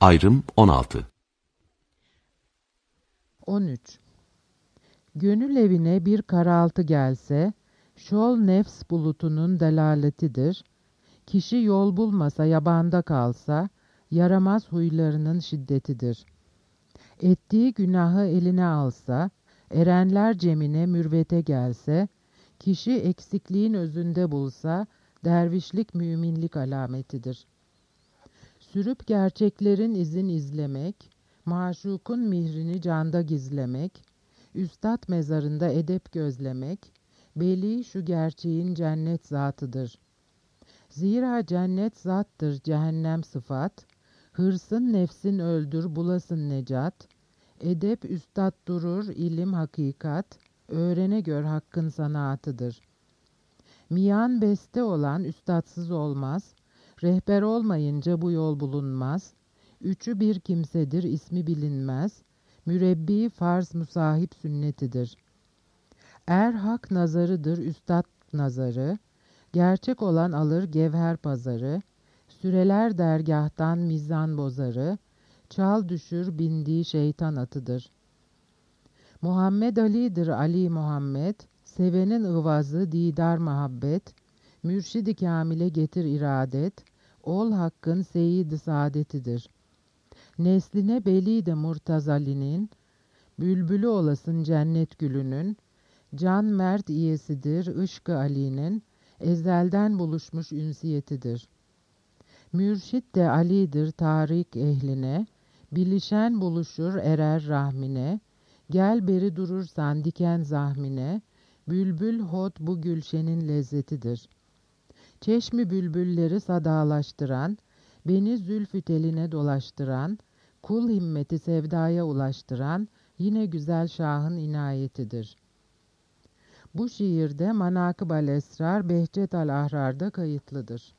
Ayrım 16. 13. Gönül evine bir karaltı gelse, şol nefs bulutunun delaletidir. Kişi yol bulmasa, yabanda kalsa, yaramaz huylarının şiddetidir. Ettiği günahı eline alsa, erenler cemine mürvete gelse, kişi eksikliğin özünde bulsa, dervişlik müminlik alametidir. Sürüp gerçeklerin izin izlemek, maşukun mihrini canda gizlemek, üstad mezarında edep gözlemek, beli şu gerçeğin cennet zatıdır. Zira cennet zattır, cehennem sıfat, hırsın nefsin öldür, bulasın necat, edep üstad durur, ilim hakikat, öğrene gör hakkın sanaatıdır. Miyan beste olan üstadsız olmaz, rehber olmayınca bu yol bulunmaz, üçü bir kimsedir, ismi bilinmez, mürebbi farz musahip sünnetidir. Er hak nazarıdır, üstad nazarı, gerçek olan alır gevher pazarı, süreler dergahtan mizan bozarı, çal düşür bindiği şeytan atıdır. Muhammed Ali'dir Ali Muhammed, sevenin ıvazı didar muhabbet, mürşid-i kamile getir iradet, ol hakkın seyyid-i saadetidir. Nesline beli de Murtazali'nin, bülbülü olasın cennet gülünün, can mert iyesidir ışkı Ali'nin, ezelden buluşmuş ünsiyetidir. Mürşid de Ali'dir tarik ehline, bilişen buluşur erer rahmine, gel beri durursan diken zahmine, bülbül hot bu gülşenin lezzetidir. Çeşmi bülbülleri sadalaştıran, beni zülfü teline dolaştıran, kul himmeti sevdaya ulaştıran, yine güzel şahın inayetidir. Bu şiirde Manakıb-ı Esrar, Behçet-ül Ahrar'da kayıtlıdır.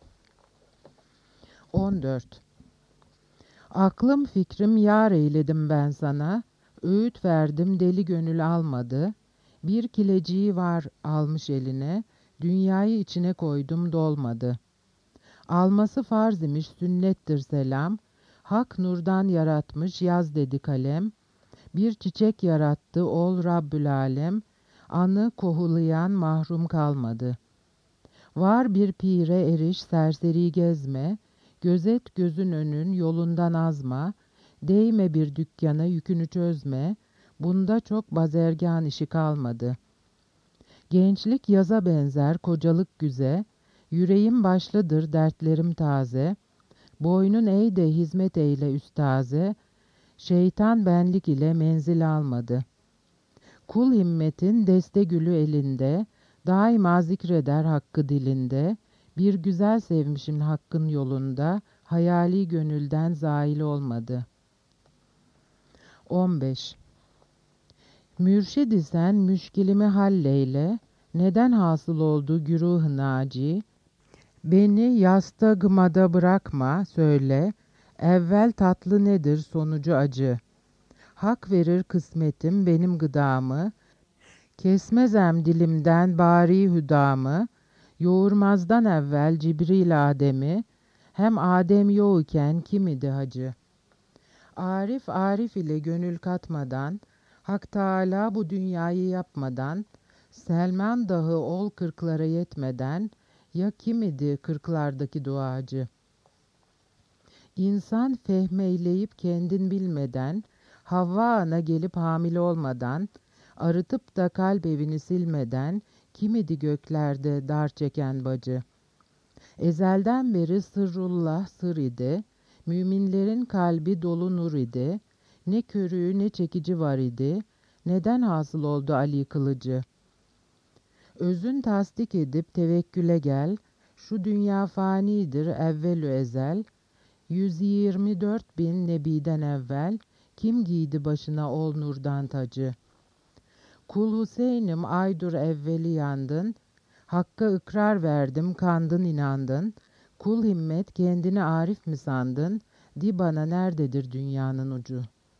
14. Aklım fikrim yar eyledim ben sana, öğüt verdim deli gönül almadı, bir kileciği var almış eline, dünyayı içine koydum dolmadı. Alması farz imiş sünnettir selam, hak nurdan yaratmış yaz dedi kalem, bir çiçek yarattı ol Rabbül Alem, anı kohulayan mahrum kalmadı. Var bir pire eriş serseri gezme, gözet gözün önün yolundan azma, değme bir dükkana yükünü çözme, bunda çok bazergan işi kalmadı. Gençlik yaza benzer kocalık güze, yüreğim başlıdır dertlerim taze, boynun eğ de hizmet eyle üstaze, şeytan benlik ile menzil almadı. Kul himmetin deste gülü elinde, daima zikreder hakkı dilinde, bir güzel sevmişim hakkın yolunda, hayali gönülden zail olmadı. 15. Mürşid-i sen müşkilimi halleyle, neden hasıl oldu güruh-ı naci, beni yasta gımada bırakma söyle, evvel tatlı nedir sonucu acı. Hak verir kısmetim benim gıdamı, kesmezem dilimden bari hüdamı, yoğurmazdan evvel Cibril Adem'i, hem Adem yoğuken kim idi hacı? Arif Arif ile gönül katmadan, Hak Teâlâ bu dünyayı yapmadan, Selman dahi ol kırklara yetmeden, ya kim idi kırklardaki duacı? İnsan fehmeyleyip kendin bilmeden, Havva ana gelip hamile olmadan, arıtıp da kalp evini silmeden, kim idi göklerde dar çeken bacı? Ezelden beri sırrullah sır idi, müminlerin kalbi dolu nur idi, ne körüğü ne çekici var idi, neden hasıl oldu Ali kılıcı? Özün tasdik edip tevekküle gel, şu dünya fanidir evvelü ezel, 124 bin nebiden evvel, kim giydi başına ol nurdan tacı? Kul Hüseyin'im aydur evveli yandın, Hakka ikrar verdim kandın inandın, kul himmet kendini arif mi sandın, di bana nerededir dünyanın ucu?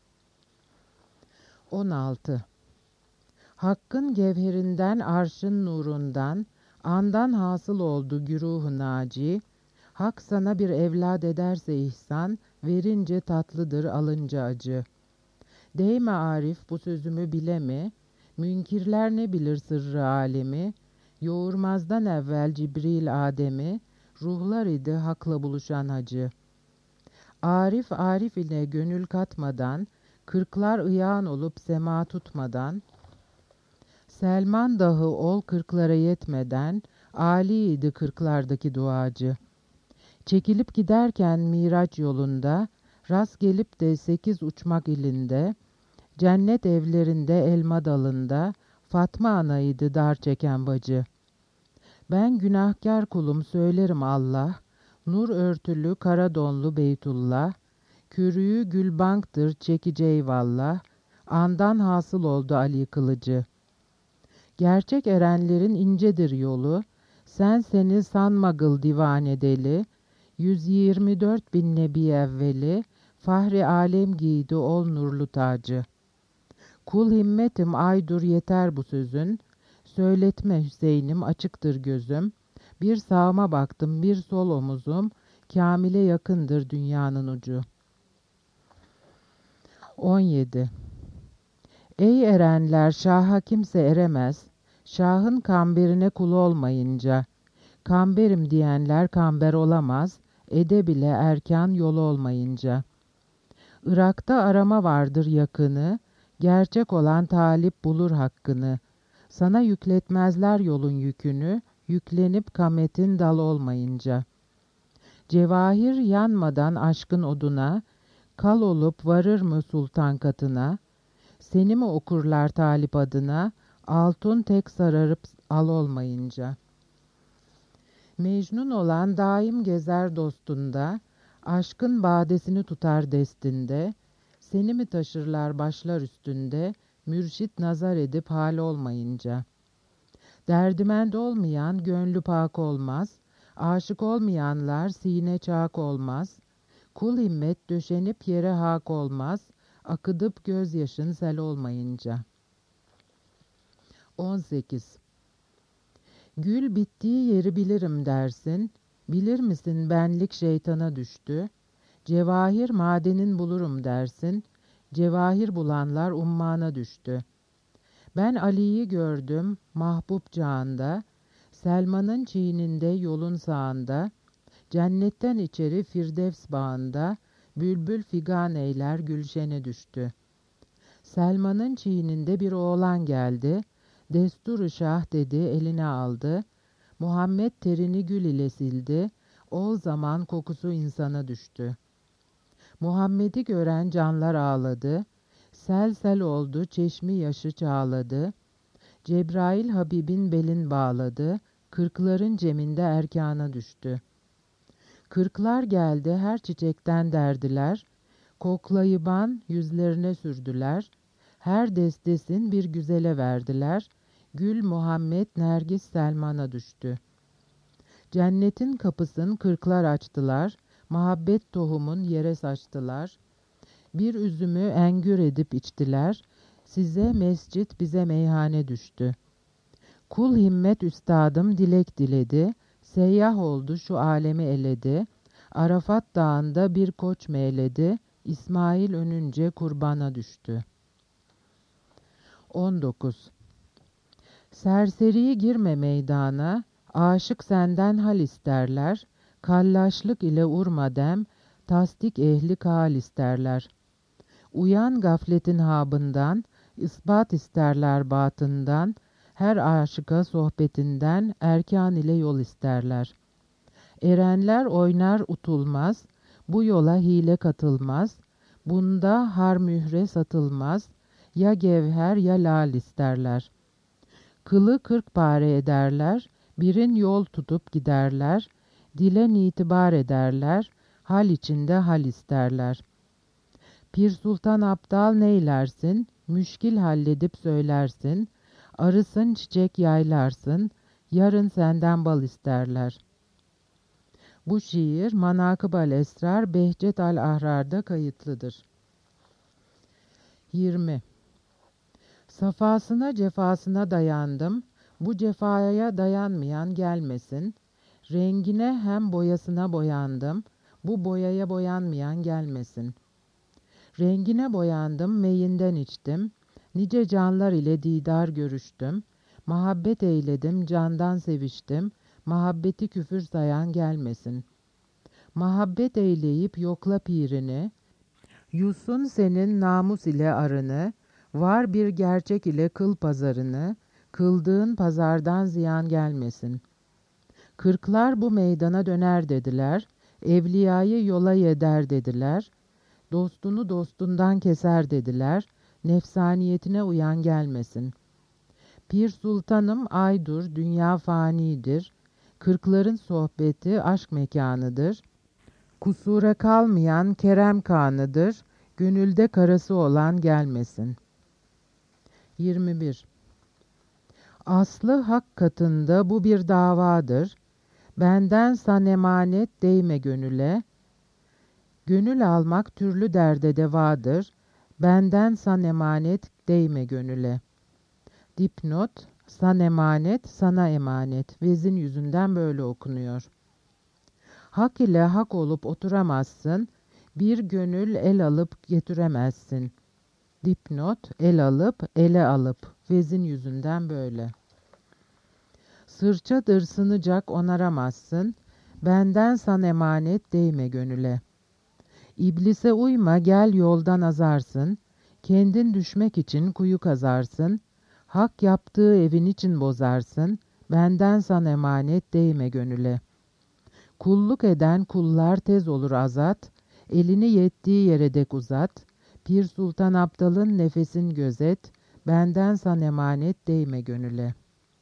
16. Hakkın gevherinden arşın nurundan, andan hasıl oldu güruh-u naci, Hak sana bir evlad ederse ihsan, verince tatlıdır alınca acı. Değme Arif bu sözümü bile mi? Münkirler ne bilir sırrı alemi? Yoğurmazdan evvel Cibril Adem'i, ruhlar idi hakla buluşan hacı. Arif Arif ile gönül katmadan, kırklar ıyağın olup sema tutmadan, Selman dahi ol kırklara yetmeden, âliydi kırklardaki duacı. Çekilip giderken Miraç yolunda, rast gelip de 8 uçmak ilinde, cennet evlerinde elma dalında, Fatma anaydı dar çeken bacı. Ben günahkar kulum söylerim Allah, nur örtülü kara donlu Beytullah, kürüğü gülbanktır çekici eyvallah, andan hasıl oldu Ali kılıcı. Gerçek erenlerin incedir yolu, sen seni sanmagıl divane deli, 124 bin nebi evveli, fahri alem giydi ol nurlu tacı. Kul himmetim aydur yeter bu sözün, söyletme Hüseyin'im açıktır gözüm, bir sağıma baktım bir sol omuzum, kamile yakındır dünyanın ucu. 17. Ey erenler şaha kimse eremez, şahın kamberine kul olmayınca, kamberim diyenler kamber olamaz, ede bile erkan yol olmayınca. Irak'ta arama vardır yakını, gerçek olan talip bulur hakkını. Sana yükletmezler yolun yükünü, yüklenip kametin dal olmayınca. Cevahir yanmadan aşkın oduna, kal olup varır mı sultan katına? Seni mi okurlar talip adına, altın tek sararıp al olmayınca? Mecnun olan daim gezer dostunda, aşkın badesini tutar destinde, seni mi taşırlar başlar üstünde, mürşit nazar edip hal olmayınca? Derdimend olmayan gönlü pak olmaz, aşık olmayanlar sine çak olmaz, kul himmet döşenip yere hak olmaz, akıdıp gözyaşın sel olmayınca. 18. Gül bittiği yeri bilirim dersin, bilir misin benlik şeytana düştü, cevahir madenin bulurum dersin, cevahir bulanlar ummana düştü. Ben Ali'yi gördüm mahbub cağında, Selman'ın çiğninde yolun sağında, cennetten içeri Firdevs bağında, bülbül figan eyler gülşene düştü. Selman'ın çiğninde bir oğlan geldi, destur-u şah dedi eline aldı, Muhammed terini gül ile sildi, o zaman kokusu insana düştü. Muhammed'i gören canlar ağladı, sel sel oldu çeşmi yaşı çağladı, Cebrail Habib'in belin bağladı, kırkların ceminde erkana düştü. Kırklar geldi her çiçekten derdiler, koklayıban yüzlerine sürdüler, her destesin bir güzele verdiler, Gül Muhammed Nergis Selman'a düştü. Cennetin kapısın kırklar açtılar, muhabbet tohumun yere saçtılar, bir üzümü engür edip içtiler, size mescit bize meyhane düştü. Kul himmet üstadım dilek diledi, seyyah oldu şu alemi eledi, Arafat dağında bir koç meyledi, İsmail önünce kurbana düştü. 19. Serseri girme meydana, aşık senden hal isterler, kallaşlık ile urma dem, tasdik ehli kal isterler. Uyan gafletin habından, ispat isterler batından, her aşıka sohbetinden erkan ile yol isterler. Erenler oynar utulmaz, bu yola hile katılmaz, bunda har mühre satılmaz, ya gevher ya lal isterler. Kılı 40 pare ederler, birin yol tutup giderler, dilen itibar ederler, hal içinde hal isterler. Pir Sultan Abdal neylersin, müşkil halledip söylersin, arısın çiçek yaylarsın, yarın senden bal isterler. Bu şiir Manakıb-ı Esrar Behçet Ahrar'da kayıtlıdır. 20. Safasına cefasına dayandım, bu cefaya dayanmayan gelmesin, rengine hem boyasına boyandım, Bu boyaya boyanmayan gelmesin. Rengine boyandım, meyinden içtim. Nice canlar ile didar görüştüm. Muhabbet eyledim, candan seviştim. Muhabbeti küfür sayan gelmesin. Muhabbet eyleyip yokla pirini. Yusun senin namus ile arını. Var bir gerçek ile kıl pazarını. Kıldığın pazardan ziyan gelmesin. Kırklar bu meydana döner dediler. Evliyayı yola yeder dediler. Dostunu dostundan keser dediler. Nefsaniyetine uyan gelmesin. Pir sultanım aydur, dünya fanidir. Kırkların sohbeti aşk mekanıdır. Kusura kalmayan kerem kanıdır. Gönülde karası olan gelmesin. 21. Aslı hak katında bu bir davadır. Benden san emanet değme gönüle. Gönül almak türlü derde devadır. Benden san emanet değme gönüle. Dipnot, san emanet, sana emanet. Vezin yüzünden böyle okunuyor. Hak ile hak olup oturamazsın. Bir gönül el alıp getiremezsin. Dipnot, el alıp, ele alıp. Vezin yüzünden böyle. Sırça dırsınacak onaramazsın. Benden san emanet değme gönüle. İblise uyma gel yoldan azarsın. Kendin düşmek için kuyu kazarsın. Hak yaptığı evin için bozarsın. Benden san emanet değme gönüle. Kulluk eden kullar tez olur azat. Elini yettiği yere dek uzat. Pir Sultan Abdal'ın nefesin gözet. Benden san emanet değme gönüle.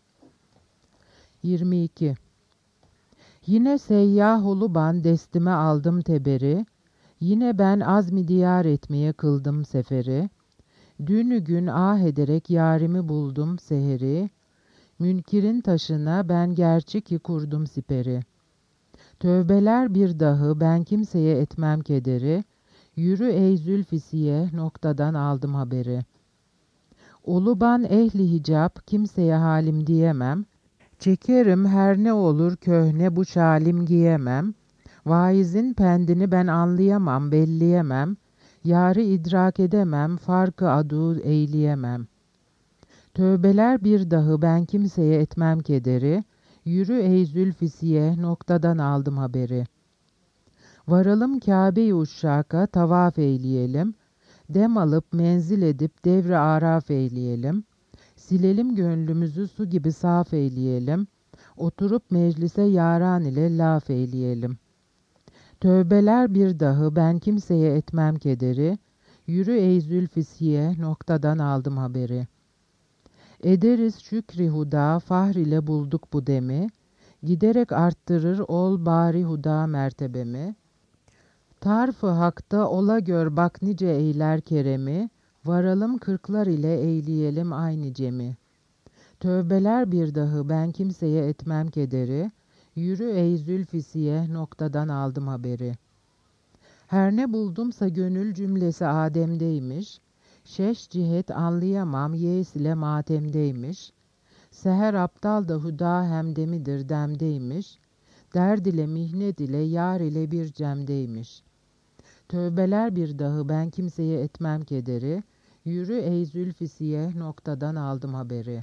22. Yine seyyah oluban destime aldım teberi. Yine ben azmi diyar etmeye kıldım seferi. Dünü gün ah ederek yarimi buldum seheri. Münkirin taşına ben gerçi ki kurdum siperi. Tövbeler bir dahı ben kimseye etmem kederi. Yürü ey Zülfisiye noktadan aldım haberi. Oluban ehli hicap kimseye halim diyemem. Çekerim her ne olur köhne bu şalim giyemem. Vaizin pendini ben anlayamam, belleyemem. Yarı idrak edemem, farkı adu eyleyemem. Tövbeler bir dahı ben kimseye etmem kederi. Yürü ey Zülfisiye noktadan aldım haberi. Varalım Kâbe-i Uşşak'a tavaf eyleyelim. Dem alıp menzil edip devre araf eyleyelim. Silelim gönlümüzü su gibi saf eyleyelim. Oturup meclise yaran ile laf eyleyelim. Tövbeler bir dahı ben kimseye etmem kederi. Yürü ey Zülfisiye noktadan aldım haberi. Ederiz şükri huda fahr ile bulduk bu demi. Giderek arttırır ol bari huda mertebemi. Tarfı hakta ola gör bak nice eyler keremi. Varalım kırklar ile eyleyelim aynı cemi. Tövbeler bir dahı ben kimseye etmem kederi. Yürü ey Zülfisiye noktadan aldım haberi. Her ne buldumsa gönül cümlesi Adem'deymiş. Şeş cihet anlayamam yeis ile matemdeymiş. Seher aptal da huda hemdemidir demdeymiş. Derd ile mihnet ile yar ile bir cemdeymiş. Tövbeler bir dahı ben kimseye etmem kederi. Yürü ey Zülfisiye noktadan aldım haberi.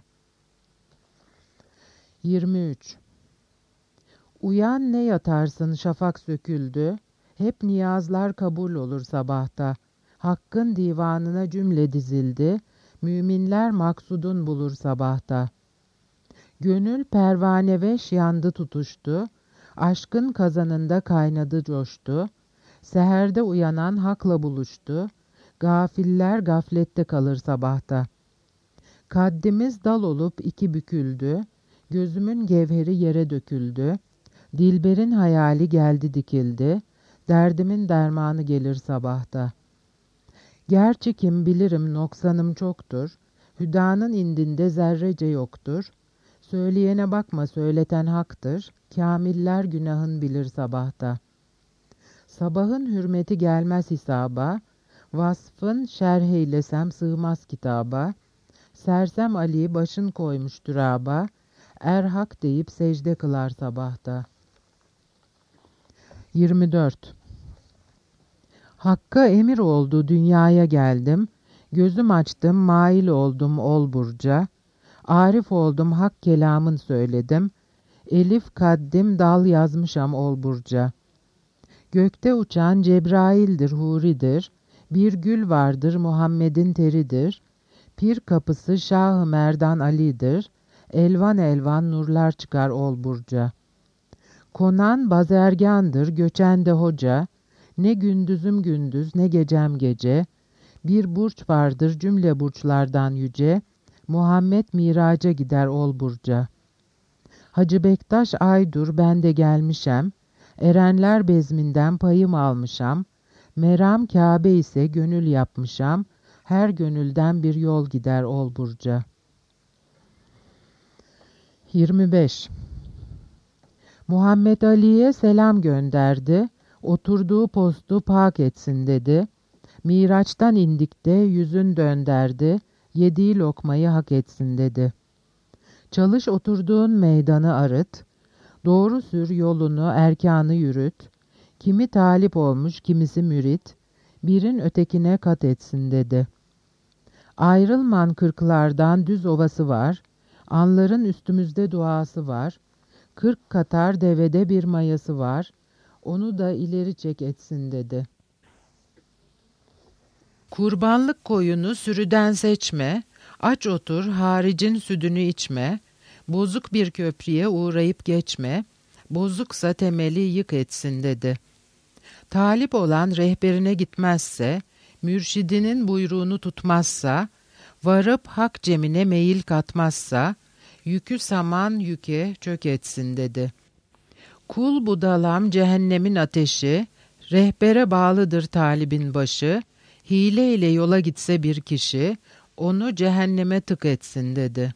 23. Uyan ne yatarsın şafak söküldü. Hep niyazlar kabul olur sabahta. Hakkın divanına cümle dizildi. Müminler maksudun bulur sabahta. Gönül pervaneveş yandı tutuştu. Aşkın kazanında kaynadı coştu. Seherde uyanan hakla buluştu. Gafiller gaflette kalır sabahta. Kaddimiz dal olup iki büküldü. Gözümün gevheri yere döküldü. Dilberin hayali geldi dikildi. Derdimin dermanı gelir sabahta. Gerçi kim bilirim noksanım çoktur. Hüdanın indinde zerrece yoktur. Söyleyene bakma söyleten haktır. Kâmiller günahın bilir sabahta. Sabahın hürmeti gelmez hisaba. Vasfın şerh eylesem sığmaz kitaba. Sersem Ali başın koymuş türaba. Erhak deyip secde kılar sabahta. 24. Hakk'a emir oldu dünyaya geldim, gözüm açtım mail oldum ol burca, arif oldum hak kelamın söyledim, elif kaddim dal yazmışam ol burca. Gökte uçan Cebrail'dir huridir, bir gül vardır Muhammed'in teridir, pir kapısı Şah-ı Merdan Ali'dir, elvan elvan nurlar çıkar ol burca. Konan bazergandır göçen de hoca, ne gündüzüm gündüz ne gecem gece, bir burç vardır cümle burçlardan yüce, Muhammed miraca gider ol burca. Hacı Bektaş Aydur ben de gelmişem, erenler bezminden payım almışam, meram Kabe ise gönül yapmışam, her gönülden bir yol gider ol burca. 25. Muhammed Ali'ye selam gönderdi, oturduğu postu pak etsin dedi. Miraç'tan indikte yüzün dönderdi, yediği lokmayı hak etsin dedi. Çalış oturduğun meydanı arıt, doğru sür yolunu erkanı yürüt, kimi talip olmuş kimisi mürit, birin ötekine kat etsin dedi. Ayrılman kırklardan düz ovası var, anların üstümüzde duası var, 40 katar devede bir mayası var, onu da ileri çek etsin dedi. Kurbanlık koyunu sürüden seçme, aç otur haricin südünü içme, bozuk bir köprüye uğrayıp geçme, bozuksa temeli yık etsin dedi. Talip olan rehberine gitmezse, mürşidinin buyruğunu tutmazsa, varıp hak cemine meyil katmazsa, yükü saman yüke çök etsin dedi. Kul budalam cehennemin ateşi, rehbere bağlıdır talibin başı, hile ile yola gitse bir kişi, onu cehenneme tık etsin dedi.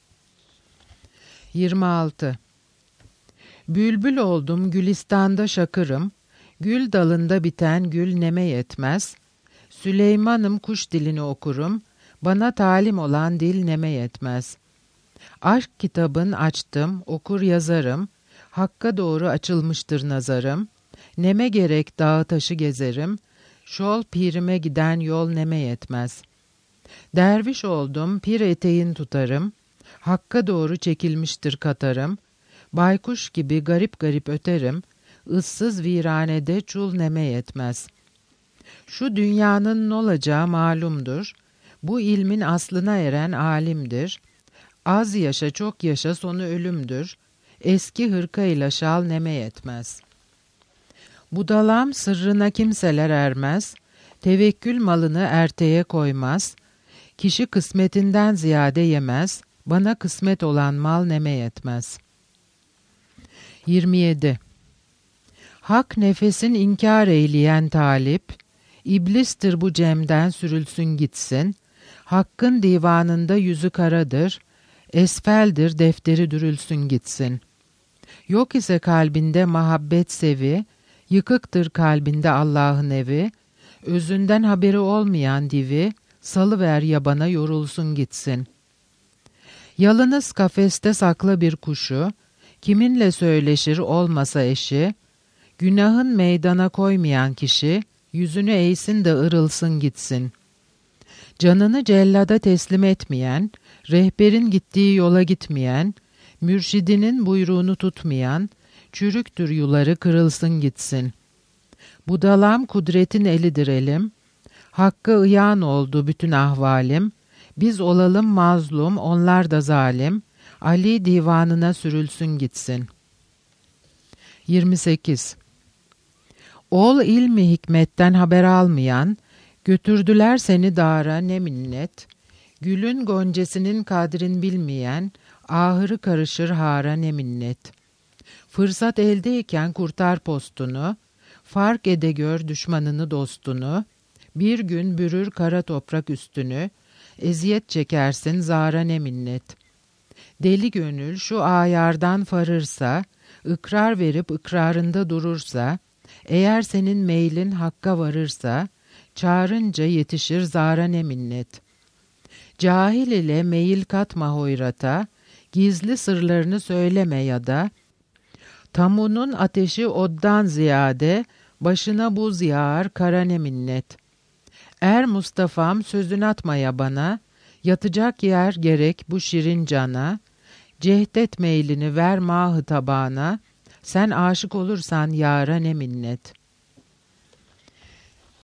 26. Bülbül oldum gülistanda şakırım, gül dalında biten gül neme yetmez, Süleyman'ım kuş dilini okurum, bana talim olan dil neme yetmez. Aşk kitabın açtım, okur yazarım, Hakka doğru açılmıştır nazarım, neme gerek dağı taşı gezerim, şol pirime giden yol neme yetmez. Derviş oldum, pir eteğin tutarım, Hakka doğru çekilmiştir katarım, baykuş gibi garip garip öterim, ıssız viranede çul neme yetmez. Şu dünyanın nolacağı malumdur, bu ilmin aslına eren alimdir, az yaşa çok yaşa sonu ölümdür, eski hırkayla şal neme yetmez. Budalam sırrına kimseler ermez, tevekkül malını erteye koymaz, kişi kısmetinden ziyade yemez, bana kısmet olan mal neme yetmez. 27. Hak nefesin inkar eyleyen talip, İblistir bu cemden sürülsün gitsin, Hakkın divanında yüzü karadır, esfeldir defteri dürülsün gitsin. Yok ise kalbinde muhabbet sevi, yıkıktır kalbinde Allah'ın evi, özünden haberi olmayan divi, salıver yabana yorulsun gitsin. Yalınız kafeste sakla bir kuşu, kiminle söyleşir olmasa eşi, günahın meydana koymayan kişi, yüzünü eğsin de ırılsın gitsin. Canını cellada teslim etmeyen, rehberin gittiği yola gitmeyen, mürşidinin buyruğunu tutmayan, çürüktür yuları kırılsın gitsin. Budalam kudretin elidir elim, Hakk'a ıyan oldu bütün ahvalim, biz olalım mazlum, onlar da zalim, Ali divanına sürülsün gitsin. 28. Ol ilmi hikmetten haber almayan, götürdüler seni dara ne minnet, gülün goncesinin kadrin bilmeyen, ahırı karışır hara ne minnet. Fırsat eldeyken kurtar postunu, fark ede gör düşmanını dostunu, bir gün bürür kara toprak üstünü, eziyet çekersin zara ne minnet. Deli gönül şu ayardan farırsa, ikrar verip ikrarında durursa, eğer senin meylin hakka varırsa, çağırınca yetişir zara ne minnet. Cahil ile meyil katma hoyrata, gizli sırlarını söyleme ya da, tamunun ateşi oddan ziyade, Başına buz yağar kara ne minnet. Er Mustafa'm sözün atmaya bana, yatacak yer gerek bu şirin cana, cehdet meylini ver mahı tabana, sen aşık olursan yâra ne minnet.